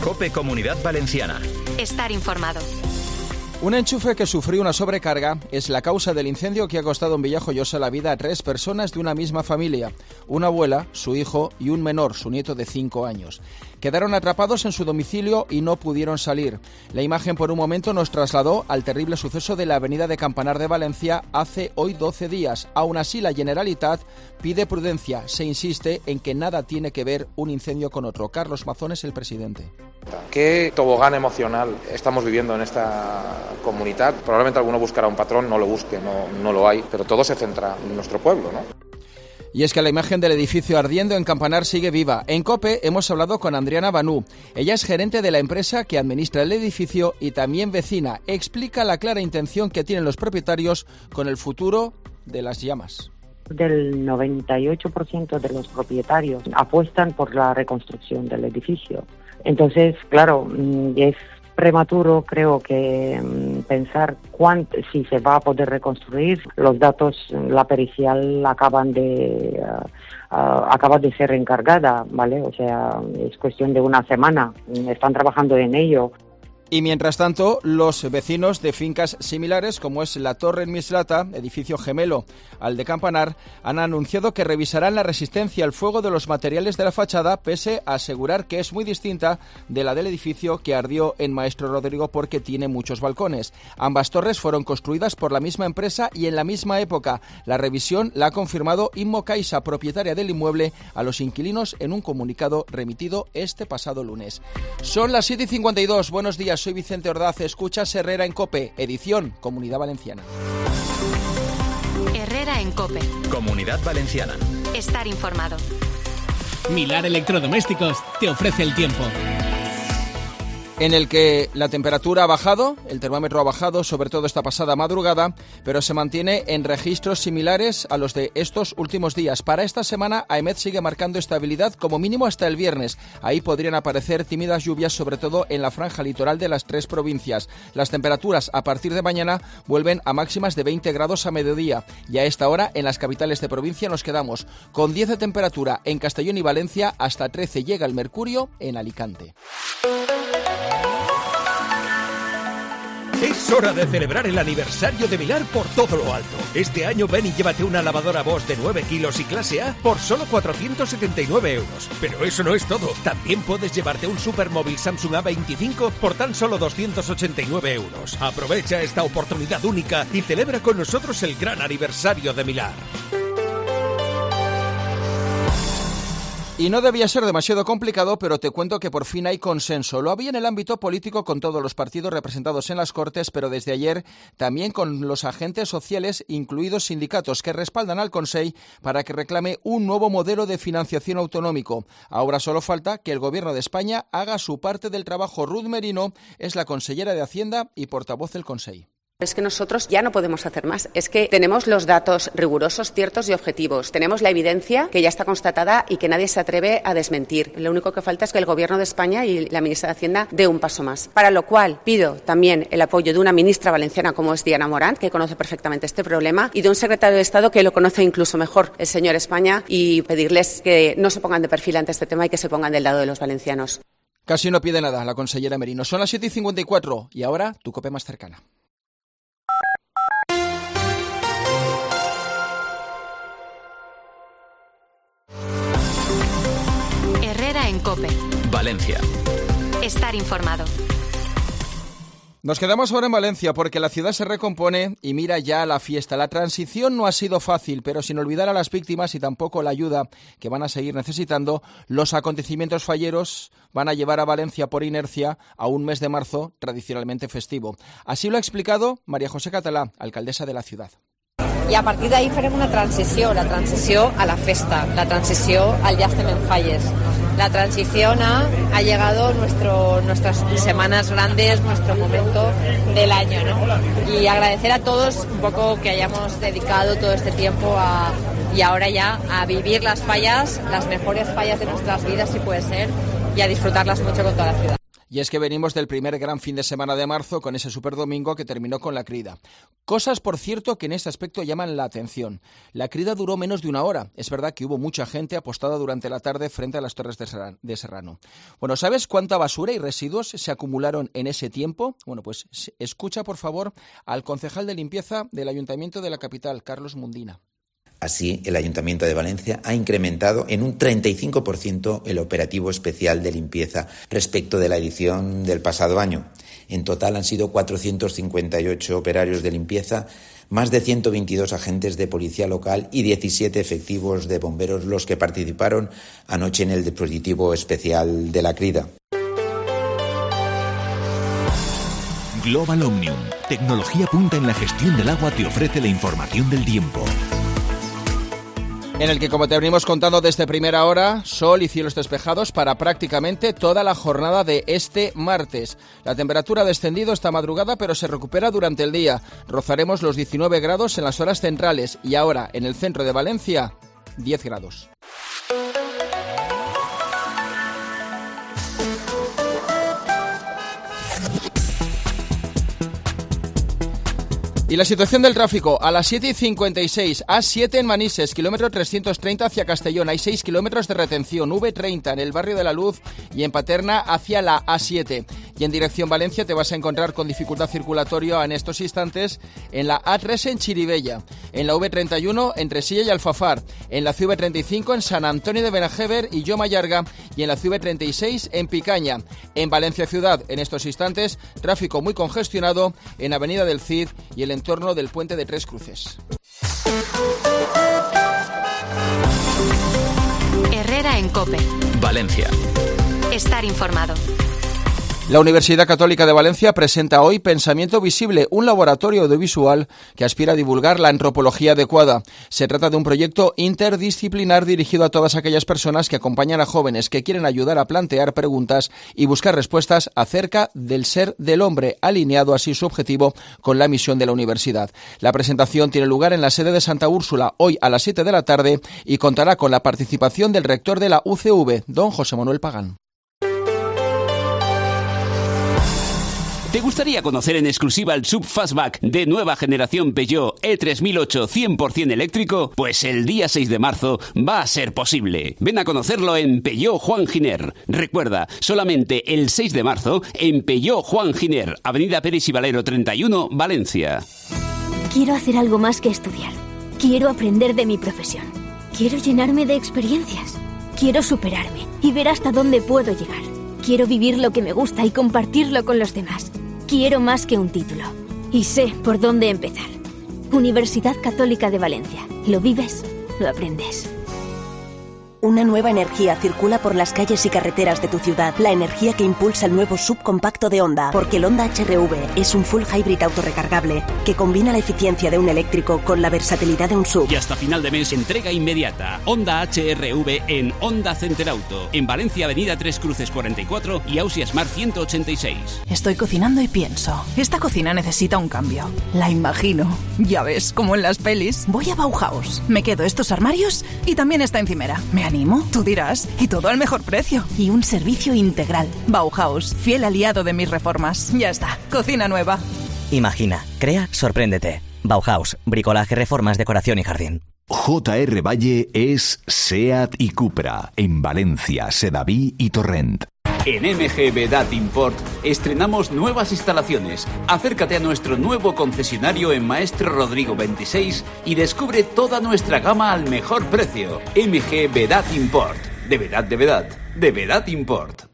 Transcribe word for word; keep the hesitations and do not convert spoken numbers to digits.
COPE Comunidad Valenciana. Estar informado. Un enchufe que sufrió una sobrecarga es la causa del incendio que ha costado en Villajoyosa la vida a tres personas de una misma familia. Una abuela, su hijo y un menor, su nieto de cinco años. Quedaron atrapados en su domicilio y no pudieron salir. La imagen por un momento nos trasladó al terrible suceso de la avenida de Campanar de Valencia hace hoy doce días. Aún así, la Generalitat pide prudencia. Se insiste en que nada tiene que ver un incendio con otro. Carlos Mazón es el presidente. ¿Qué tobogán emocional estamos viviendo en esta comunidad? Probablemente alguno buscará un patrón, no lo busque, no, no lo hay, pero todo se centra en nuestro pueblo, ¿no? Y es que la imagen del edificio ardiendo en Campanar sigue viva. En COPE hemos hablado con Adriana Banú. Ella es gerente de la empresa que administra el edificio y también vecina. Explica la clara intención que tienen los propietarios con el futuro de las llamas. Del noventa y ocho por ciento de los propietarios apuestan por la reconstrucción del edificio. Entonces, claro, es prematuro, creo que pensar cuánto, si se va a poder reconstruir. Los datos, la pericial acaban de uh, uh, acaba de ser encargada, ¿vale? O sea, es cuestión de una semana. Están trabajando en ello. Y mientras tanto, los vecinos de fincas similares, como es la Torre en Mislata, edificio gemelo al de Campanar, han anunciado que revisarán la resistencia al fuego de los materiales de la fachada, pese a asegurar que es muy distinta de la del edificio que ardió en Maestro Rodrigo porque tiene muchos balcones. Ambas torres fueron construidas por la misma empresa y en la misma época. La revisión la ha confirmado Inmo Caixa, propietaria del inmueble, a los inquilinos en un comunicado remitido este pasado lunes. Son las siete y cincuenta y dos. Buenos días. Soy Vicente Ordaz, escuchas Herrera en COPE, edición Comunidad Valenciana. Herrera en COPE. Comunidad Valenciana. Estar informado. Milar Electrodomésticos te ofrece el tiempo. En el que la temperatura ha bajado, el termómetro ha bajado, sobre todo esta pasada madrugada, pero se mantiene en registros similares a los de estos últimos días. Para esta semana, AEMET sigue marcando estabilidad como mínimo hasta el viernes. Ahí podrían aparecer tímidas lluvias, sobre todo en la franja litoral de las tres provincias. Las temperaturas a partir de mañana vuelven a máximas de veinte grados a mediodía. Y a esta hora, en las capitales de provincia nos quedamos con diez de temperatura en Castellón y Valencia, hasta trece llega el mercurio en Alicante. Es hora de celebrar el aniversario de Milar por todo lo alto. Este año ven y llévate una lavadora Bosch de nueve kilos y clase A por solo cuatrocientos setenta y nueve euros. Pero eso no es todo. También puedes llevarte un supermóvil Samsung A veinticinco por tan solo doscientos ochenta y nueve euros. Aprovecha esta oportunidad única y celebra con nosotros el gran aniversario de Milar. Y no debía ser demasiado complicado, pero te cuento que por fin hay consenso. Lo había en el ámbito político con todos los partidos representados en las Cortes, pero desde ayer también con los agentes sociales, incluidos sindicatos, que respaldan al Consell para que reclame un nuevo modelo de financiación autonómico. Ahora solo falta que el Gobierno de España haga su parte del trabajo. Ruth Merino es la consellera de Hacienda y portavoz del Consell. Es que nosotros ya no podemos hacer más. Es que tenemos los datos rigurosos, ciertos y objetivos. Tenemos la evidencia que ya está constatada y que nadie se atreve a desmentir. Lo único que falta es que el Gobierno de España y la ministra de Hacienda dé un paso más. Para lo cual pido también el apoyo de una ministra valenciana como es Diana Morant, que conoce perfectamente este problema, y de un secretario de Estado que lo conoce incluso mejor, el señor España, y pedirles que no se pongan de perfil ante este tema y que se pongan del lado de los valencianos. Casi no pide nada la consellera Merino. Son las siete y cincuenta y cuatro y ahora tu COPE más cercana. Herrera en COPE. Valencia. Estar informado. Nos quedamos ahora en Valencia porque la ciudad se recompone y mira ya a la fiesta. La transición no ha sido fácil, pero sin olvidar a las víctimas y tampoco la ayuda que van a seguir necesitando, los acontecimientos falleros van a llevar a Valencia por inercia a un mes de marzo tradicionalmente festivo. Así lo ha explicado María José Català, alcaldesa de la ciudad. I a partir d'ahir farem una transició, la transició a la festa, la transició al Ya estem en falles. La transición a ha llegado nuestro, nuestras semanas grandes, nuestro momento del año, ¿no? Y agradecer a todos un poco que hayamos dedicado todo este tiempo a, y ahora ya a vivir las fallas, las mejores fallas de nuestras vidas si puede ser, y a disfrutarlas mucho con toda la ciudad. Y es que venimos del primer gran fin de semana de marzo con ese superdomingo que terminó con la crida. Cosas, por cierto, que en este aspecto llaman la atención. La crida duró menos de una hora. Es verdad que hubo mucha gente apostada durante la tarde frente a las Torres de Serrano. Bueno, ¿sabes cuánta basura y residuos se acumularon en ese tiempo? Bueno, pues escucha, por favor, al concejal de limpieza del Ayuntamiento de la capital, Carlos Mundina. Así, el Ayuntamiento de Valencia ha incrementado en un treinta y cinco por ciento el operativo especial de limpieza respecto de la edición del pasado año. En total han sido cuatrocientos cincuenta y ocho operarios de limpieza, más de ciento veintidós agentes de policía local y diecisiete efectivos de bomberos los que participaron anoche en el dispositivo especial de la crida. Global Omnium, tecnología punta en la gestión del agua, te ofrece la información del tiempo. En el que, como te venimos contando desde primera hora, sol y cielos despejados para prácticamente toda la jornada de este martes. La temperatura ha descendido esta madrugada, pero se recupera durante el día. Rozaremos los diecinueve grados en las horas centrales y ahora, en el centro de Valencia, diez grados. Y la situación del tráfico, a las siete y cincuenta y seis, A siete en Manises, kilómetro trescientos treinta hacia Castellón, hay seis kilómetros de retención, V treinta en el barrio de la Luz y en Paterna hacia la A siete. Y en dirección Valencia te vas a encontrar con dificultad circulatoria en estos instantes en la A tres en Chirivella, en la V treinta y uno entre Silla y Alfafar, en la C V treinta y cinco en San Antonio de Benajever y Lloma Llarga y en la C V treinta y seis en Picaña. En Valencia Ciudad, en estos instantes, tráfico muy congestionado en Avenida del Cid y el entorno del puente de Tres Cruces. Herrera en COPE. Valencia. Estar informado. La Universidad Católica de Valencia presenta hoy Pensamiento Visible, un laboratorio audiovisual que aspira a divulgar la antropología adecuada. Se trata de un proyecto interdisciplinar dirigido a todas aquellas personas que acompañan a jóvenes que quieren ayudar a plantear preguntas y buscar respuestas acerca del ser del hombre, alineado así su objetivo con la misión de la universidad. La presentación tiene lugar en la sede de Santa Úrsula hoy a las siete de la tarde y contará con la participación del rector de la U C V, don José Manuel Pagán. ¿Te gustaría conocer en exclusiva el sub fastback de nueva generación Peugeot E tres mil ocho cien por ciento eléctrico? Pues el día seis de marzo va a ser posible. Ven a conocerlo en Peugeot Juan Giner. Recuerda, solamente el seis de marzo en Peugeot Juan Giner, Avenida Pérez y Valero treinta y uno, Valencia. Quiero hacer algo más que estudiar. Quiero aprender de mi profesión. Quiero llenarme de experiencias. Quiero superarme y ver hasta dónde puedo llegar. Quiero vivir lo que me gusta y compartirlo con los demás. Quiero más que un título. Y sé por dónde empezar. Universidad Católica de Valencia. Lo vives, lo aprendes. Una nueva energía circula por las calles y carreteras de tu ciudad. La energía que impulsa el nuevo subcompacto de Honda. Porque el Honda H R V es un full hybrid autorrecargable que combina la eficiencia de un eléctrico con la versatilidad de un sub. Y hasta final de mes, entrega inmediata. Honda H R V en Honda Center Auto. En Valencia, Avenida Tres Cruces cuarenta y cuatro y Ausia Smart ciento ochenta y seis. Estoy cocinando y pienso, esta cocina necesita un cambio. La imagino. Ya ves, como en las pelis. Voy a Bauhaus. Me quedo estos armarios y también esta encimera. Me animo, tú dirás, y todo al mejor precio. Y un servicio integral. Bauhaus, fiel aliado de mis reformas. Ya está, cocina nueva. Imagina, crea, sorpréndete. Bauhaus, bricolaje, reformas, decoración y jardín. J R Valle es SEAT y Cupra en Valencia, Sedaví y Torrent. En M G Vedat Import estrenamos nuevas instalaciones. Acércate a nuestro nuevo concesionario en Maestro Rodrigo veintiséis y descubre toda nuestra gama al mejor precio. M G Vedat Import. De verdad, de verdad, de Vedat Import.